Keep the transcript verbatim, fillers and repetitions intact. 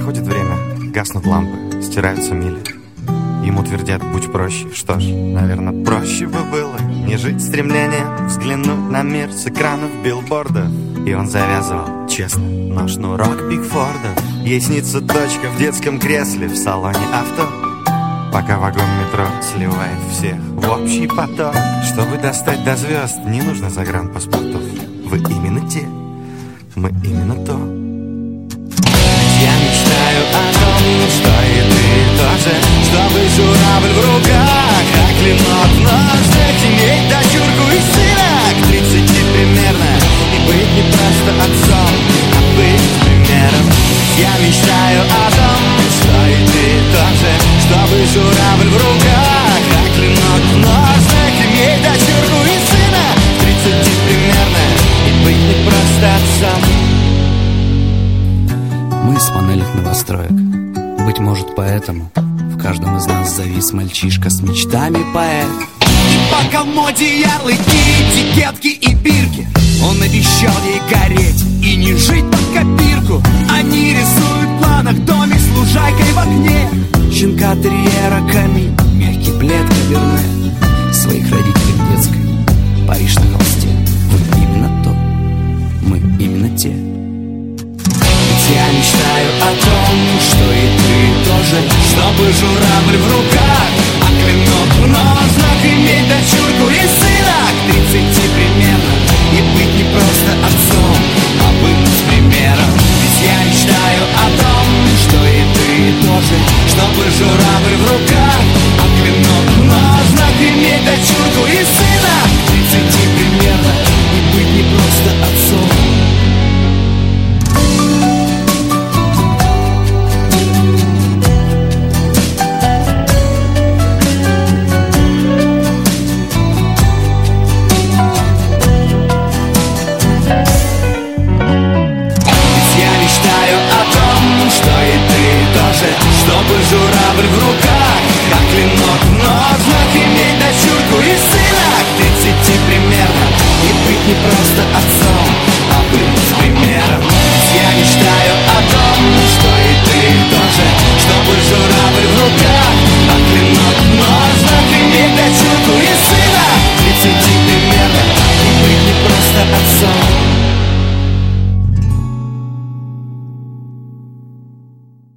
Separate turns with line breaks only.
Проходит время, гаснут лампы, стираются мили. Ему твердят: будь проще. Что ж, наверное, проще бы было не жить стремлением взглянуть на мир с экранов билбордов. И он завязывал, честно, но шнурок Пикфорда. Ей снится дочка в детском кресле в салоне авто, пока вагон метро сливает всех в общий поток. Чтобы достать до звезд, не нужно загранпаспортов. Вы именно те, мы именно то. Я мечтаю о том, что и ты тоже, чтобы журавль в руках, а клинок в ножнах, иметь дочурку и сына к тридцати примерно, и быть не просто отцом, а быть примером. Я мечтаю о том, что и ты тоже, чтобы журавль в руках, а клинок в ножнах, иметь дочурку и сына к тридцати примерно, и быть не просто отцом.
Мы из панельных новостроек. Быть может, поэтому в каждом из нас завис мальчишка с мечтами поэт.
И пока в моде ярлыки, этикетки и бирки, он обещал ей гореть и не жить под копирку. Они рисуют в планах домик с лужайкой в окне,
щенка терьера Камиль, мягкий плед Каберне, своих родителей в детской, Париж на холсте. Вы именно то, мы именно те.
Я мечтаю о том, что и ты тоже, чтобы журавль в руках, а клинок в ножнах, иметь дочурку и сына к тридцати примерно, и быть не просто отцом, а быть примером. Ведь я мечтаю о том, что и ты тоже, чтобы журавль в руках, а клинок в ножнах, иметь дочурку и сына к тридцати примерно, и быть не просто отцом. Чтобы журавль в руках, а клинок в ножнах, иметь дочурку и сына к тридцати примерно, и быть не просто отцом, а быть примером. Я мечтаю о том, что